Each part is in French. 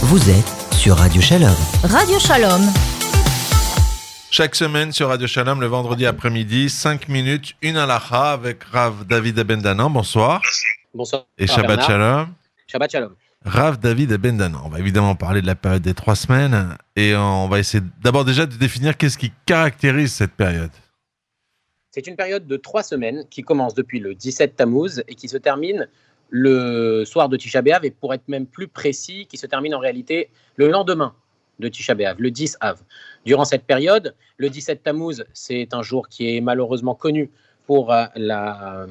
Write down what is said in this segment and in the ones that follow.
Vous êtes sur Radio Shalom. Radio Shalom. Chaque semaine sur Radio Shalom, le vendredi après-midi, 5 minutes, une halakha avec Rav David Abendanan. Bonsoir. Bonsoir. Et Shabbat Bernard. Shalom. Shabbat Shalom. Rav David Abendanan. On va évidemment parler de la période des 3 semaines et on va essayer d'abord déjà de définir qu'est-ce qui caractérise cette période. C'est une période de 3 semaines qui commence depuis le 17 Tammuz et qui se termine le soir de Tisha B'Av, et pour être même plus précis, qui se termine en réalité le lendemain de Tisha B'Av, le 10 Av. Durant cette période, le 17 Tammuz, c'est un jour qui est malheureusement connu pour la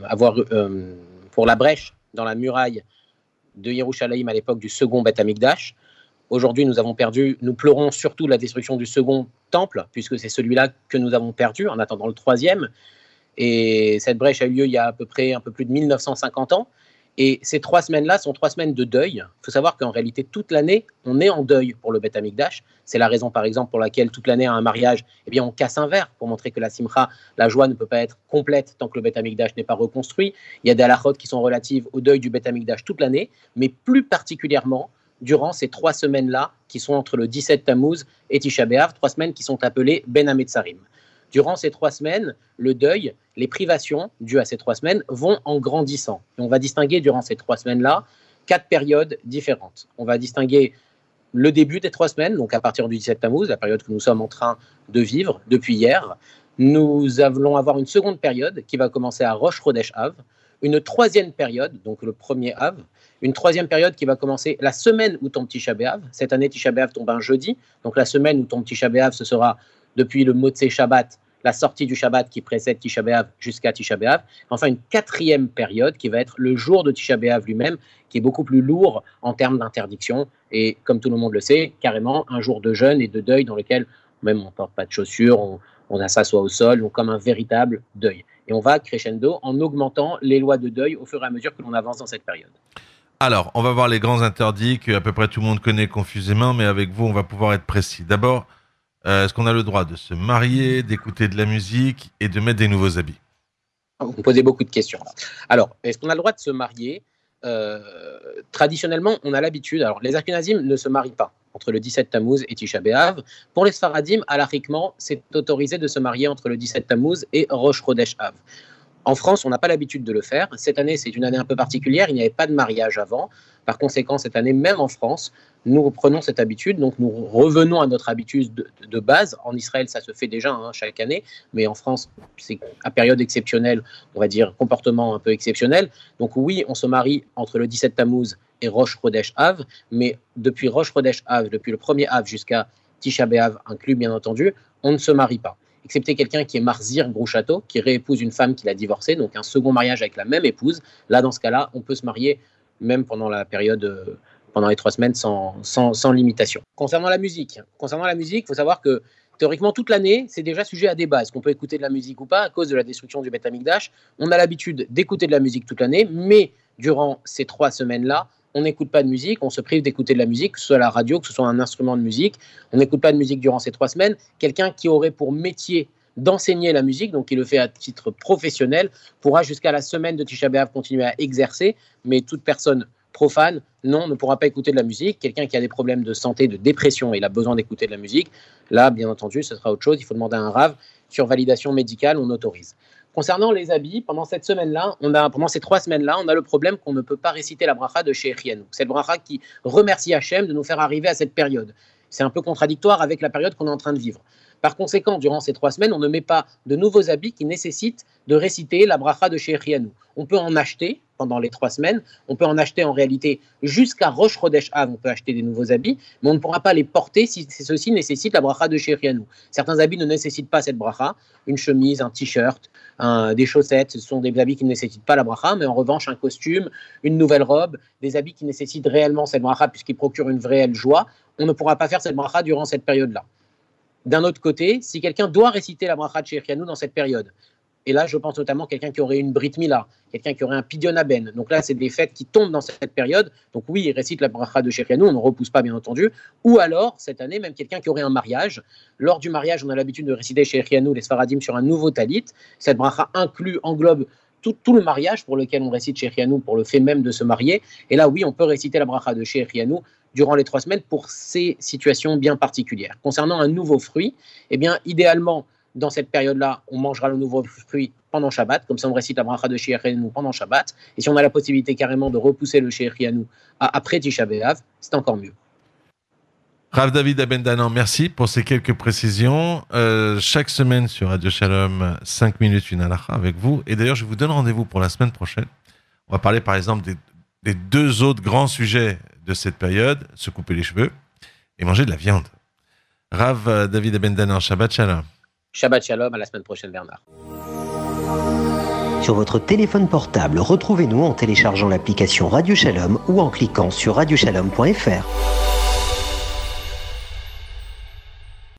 brèche dans la muraille de Yerushalayim à l'époque du second Beth Amikdash. Aujourd'hui, nous pleurons surtout la destruction du second temple, puisque c'est celui-là que nous avons perdu en attendant le troisième. Et cette brèche a eu lieu il y a à peu près un peu plus de 1950 ans. Et ces 3 semaines-là sont 3 semaines de deuil. Il faut savoir qu'en réalité, toute l'année, on est en deuil pour le Beth Amikdash. C'est la raison, par exemple, pour laquelle toute l'année, à un mariage, on casse un verre pour montrer que la simcha, la joie ne peut pas être complète tant que le Beth Amikdash n'est pas reconstruit. Il y a des halachot qui sont relatives au deuil du Beth Amikdash toute l'année, mais plus particulièrement durant ces 3 semaines-là qui sont entre le 17 Tammuz et Tisha B'Av, 3 semaines qui sont appelées Ben Hametzarim. Durant ces 3 semaines, le deuil, les privations dues à ces 3 semaines vont en grandissant. Et on va distinguer durant ces 3 semaines-là 4 périodes différentes. On va distinguer le début des 3 semaines, donc à partir du 17 Tammuz, la période que nous sommes en train de vivre depuis hier. Nous allons avoir une seconde période qui va commencer à Rosh Chodesh Av, une troisième période, donc le premier Av, une troisième période qui va commencer la semaine où tombe Tisha B'Av. Cette année, Tisha B'Av tombe un jeudi, donc la semaine où tombe Tisha B'Av, ce sera depuis le Motzei Shabbat, la sortie du Shabbat qui précède Tisha B'Av jusqu'à Tisha B'Av. Enfin, une quatrième période qui va être le jour de Tisha B'Av lui-même, qui est beaucoup plus lourd en termes d'interdiction. Et comme tout le monde le sait, carrément un jour de jeûne et de deuil dans lequel même on ne porte pas de chaussures, on s'assoit au sol, donc comme un véritable deuil. Et on va crescendo en augmentant les lois de deuil au fur et à mesure que l'on avance dans cette période. Alors, on va voir les grands interdits que à peu près tout le monde connaît confusément, mais avec vous, on va pouvoir être précis. D'abord, est-ce qu'on a le droit de se marier, d'écouter de la musique et de mettre des nouveaux habits? Vous me posez beaucoup de questions. Alors, est-ce qu'on a le droit de se marier? Traditionnellement, on a l'habitude. Alors, les Ashkenazim ne se marient pas entre le 17 Tammuz et Tisha B'Av. Pour les Sfaradim, halachiquement, c'est autorisé de se marier entre le 17 Tammuz et Rosh Chodesh Av. En France, on n'a pas l'habitude de le faire. Cette année, c'est une année un peu particulière. Il n'y avait pas de mariage avant. Par conséquent, cette année, même en France, nous reprenons cette habitude. Donc, nous revenons à notre habitude de base. En Israël, ça se fait déjà chaque année. Mais en France, c'est à période exceptionnelle, on va dire comportement un peu exceptionnel. Donc, oui, on se marie entre le 17 Tammuz et Rosh Chodesh Av. Mais depuis Rosh Chodesh Av, depuis le premier Av jusqu'à Tisha B'Av inclus, bien entendu, on ne se marie pas. Excepté quelqu'un qui est Marzir Grouchato, qui réépouse une femme qu'il a divorcée, donc un second mariage avec la même épouse. Là, dans ce cas-là, on peut se marier même pendant la période, pendant les 3 semaines, sans limitation. Concernant la musique, il faut savoir que théoriquement, toute l'année, c'est déjà sujet à débat. Est-ce qu'on peut écouter de la musique ou pas à cause de la destruction du Beth Amikdash? On a l'habitude d'écouter de la musique toute l'année, mais durant ces 3 semaines-là, on n'écoute pas de musique, on se prive d'écouter de la musique, que ce soit la radio, que ce soit un instrument de musique. On n'écoute pas de musique durant ces 3 semaines. Quelqu'un qui aurait pour métier d'enseigner la musique, donc qui le fait à titre professionnel, pourra jusqu'à la semaine de Tisha B'Av continuer à exercer, mais toute personne profane, non, ne pourra pas écouter de la musique. Quelqu'un qui a des problèmes de santé, de dépression, et il a besoin d'écouter de la musique, là, bien entendu, ce sera autre chose. Il faut demander à un rave. Sur validation médicale, on autorise. Concernant les habits, pendant ces 3 semaines-là, on a le problème qu'on ne peut pas réciter la bracha de Shechianu. Cette bracha qui remercie Hachem de nous faire arriver à cette période. C'est un peu contradictoire avec la période qu'on est en train de vivre. Par conséquent, durant ces 3 semaines, on ne met pas de nouveaux habits qui nécessitent de réciter la bracha de Shechianu. On peut en acheter pendant les 3 semaines, on peut en acheter en réalité jusqu'à Rosh Chodesh Av, on peut acheter des nouveaux habits, mais on ne pourra pas les porter si ceux-ci nécessitent la bracha de Shechianu. Certains habits ne nécessitent pas cette bracha, une chemise, un t-shirt, des chaussettes, ce sont des habits qui ne nécessitent pas la bracha, mais en revanche un costume, une nouvelle robe, des habits qui nécessitent réellement cette bracha puisqu'ils procurent une réelle joie, on ne pourra pas faire cette bracha durant cette période-là. D'un autre côté, si quelqu'un doit réciter la bracha de Shechianu dans cette période, et là je pense notamment à quelqu'un qui aurait une Brit Mila, quelqu'un qui aurait un Pidyon Aben, donc là c'est des fêtes qui tombent dans cette période, donc oui, il récite la bracha de Shechianu, on ne repousse pas bien entendu, ou alors cette année même quelqu'un qui aurait un mariage, lors du mariage on a l'habitude de réciter Shechianu, les Sfaradim, sur un nouveau talit, cette bracha englobe tout le mariage pour lequel on récite Shechianu pour le fait même de se marier, et là oui on peut réciter la bracha de Shechianu durant les 3 semaines pour ces situations bien particulières. Concernant un nouveau fruit, eh bien, idéalement, dans cette période-là, on mangera le nouveau fruit pendant Shabbat, comme ça on récite la bracha de She'echenu pendant Shabbat, et si on a la possibilité carrément de repousser le She'echenu après Tisha B'Av, c'est encore mieux. Rav David Abendanan, merci pour ces quelques précisions. Chaque semaine sur Radio Shalom, 5 minutes, une halakha avec vous. Et d'ailleurs, je vous donne rendez-vous pour la semaine prochaine. On va parler par exemple des 2 autres grands sujets de cette période, se couper les cheveux et manger de la viande. Rav David Abendanan, Shabbat Shalom. Shabbat Shalom, à la semaine prochaine, Bernard. Sur votre téléphone portable, retrouvez-nous en téléchargeant l'application Radio Shalom ou en cliquant sur radioshalom.fr.